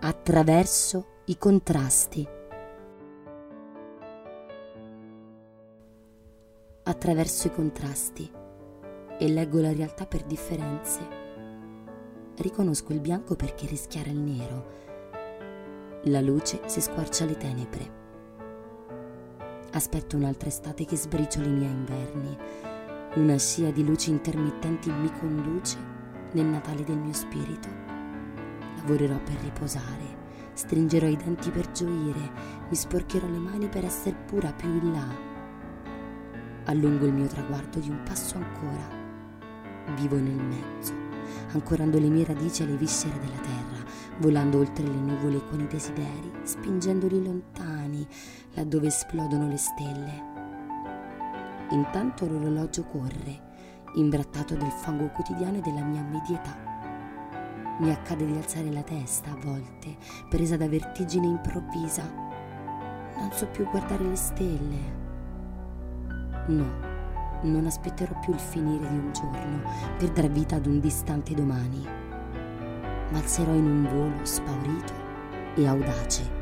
attraverso i contrasti. Attraverso i contrasti e leggo la realtà per differenze. Riconosco il bianco perché rischiara il nero. La luce se squarcia le tenebre. Aspetto un'altra estate che sbricioli i miei inverni. Una scia di luci intermittenti mi conduce nel Natale del mio spirito. Lavorerò per riposare, stringerò i denti per gioire, mi sporcherò le mani per essere pura più in là. Allungo il mio traguardo di un passo ancora. Vivo nel mezzo, ancorando le mie radici alle viscere della terra, volando oltre le nuvole con i desideri, spingendoli lontani, laddove esplodono le stelle. Intanto l'orologio corre, imbrattato del fango quotidiano e della mia medietà. Mi accade di alzare la testa a volte, presa da vertigine improvvisa. Non so più guardare le stelle. No, non aspetterò più il finire di un giorno per dar vita ad un distante domani. M'alzerò in un volo spaurito e audace